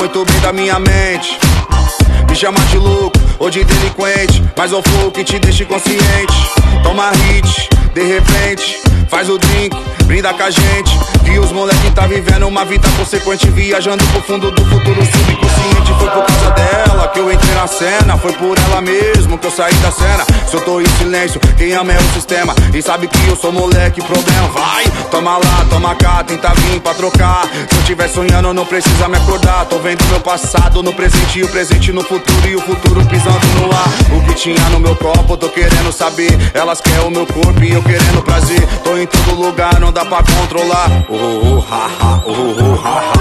muito bem da minha mente. Me chama de louco ou de delinquente, mas é o flow que te deixa inconsciente. Toma hit, de repente, faz o drink, brinda com a gente. E os moleque tá vivendo uma vida consequente, viajando pro fundo do futuro subconsciente. Foi por causa dela que eu entrei na cena, foi por ela mesmo que eu saí da cena. Se eu tô em silêncio, quem ama é o sistema, e sabe que eu sou moleque, problema vai. Toma lá, toma cá, tenta vir pra trocar. Se eu tiver sonhando não precisa me acordar. Tô vendo meu passado no presente e o presente no futuro, e o futuro pisando no ar. O que tinha no meu copo, tô querendo saber. Elas querem o meu corpo e eu querendo prazer. Tô em todo lugar, não dá pra controlar. Oh, oh, ha, ha, oh, oh, ha, ha.